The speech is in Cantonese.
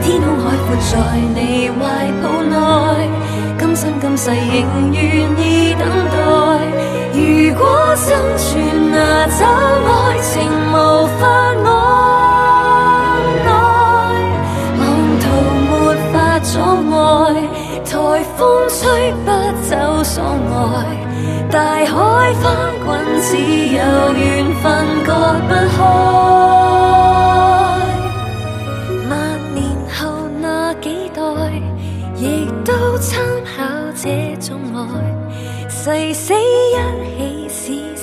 天空海闊在你懷抱內，今生今世仍願意等待。如果生存拿走愛情，無法安內，浪濤沒法阻礙，颱風吹不走所愛，大海翻滾只有緣分割不開。萬年後那幾代，亦都參考這種愛，誓死一起。